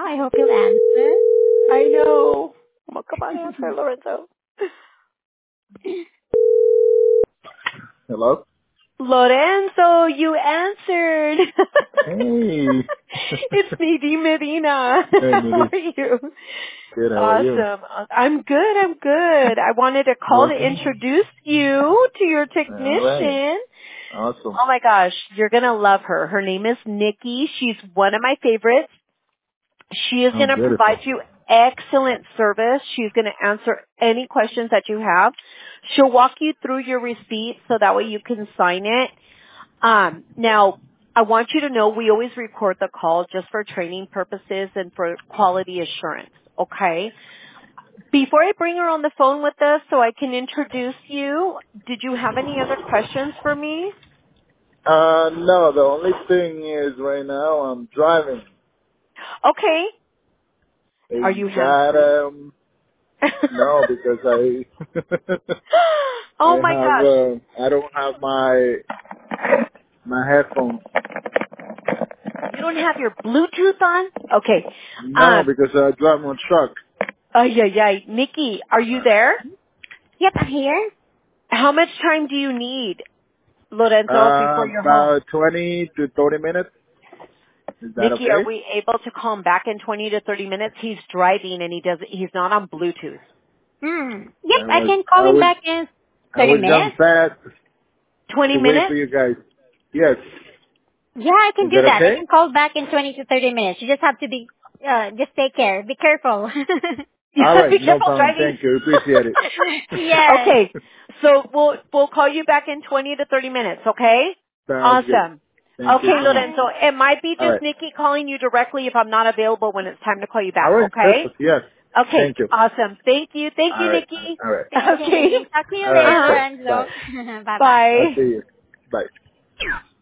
I hope you'll answer. I know. Well, come on, answer, Lorenzo. Hello? Lorenzo, you answered. Hey. It's Nadine Medina. Hey, How Nidhi. are you? Good, how are you? Awesome. I'm good. I'm good. I wanted to You call to working? introduce you to your All right. technician. Awesome. Oh my gosh, you're going to love her. Her name is Nikki. She's one of my favorites. She is Oh, going to provide beautiful. you excellent service. She's going to answer any questions that you have. She'll walk you through your receipt so that way you can sign it. Now, I want you to know we always record the call just for training purposes and for quality assurance, okay? Before I bring her on the phone with us so I can introduce you, did you have any other questions for me? No, the only thing is right now I'm driving. Okay. Are Is you that, hands-free? no, because Oh my gosh. I don't have my headphones. You don't have your Bluetooth on? Okay. No, because I drive my truck. Yeah. Nikki, are you there? Yep, I'm here. How much time do you need, Lorenzo, before you're home? About 20 to 30 minutes. Is that Nikki, are okay? we able to call him back in 20 to 30 minutes? He's driving and he's not on Bluetooth. Yep, I can I call him would, back in I 30 would jump minutes. fast 20 to wait minutes? for you guys. Yes. Yeah, I can Is do that that. I okay? can call back in 20 to 30 minutes. You just have to just take care. Be careful. All Be right, no careful problem. driving. Thank you. Appreciate it. Yes. Okay. So we'll call you back in 20 to 30 minutes, okay? Sounds good. Awesome. Thank you Okay, so much. Lorenzo. Okay. It might be All just right. Nikki calling you directly if I'm not available when it's time to call you All back, right. okay? Perfect. Yes. Okay. Thank you. Awesome. Thank you. Thank All you, right. Nikki. All right. Thank you, Okay. Nadine. Talk to you All later, right. Uh-huh. Bye. Lorenzo. Bye-bye. I'll Bye. see you. Bye.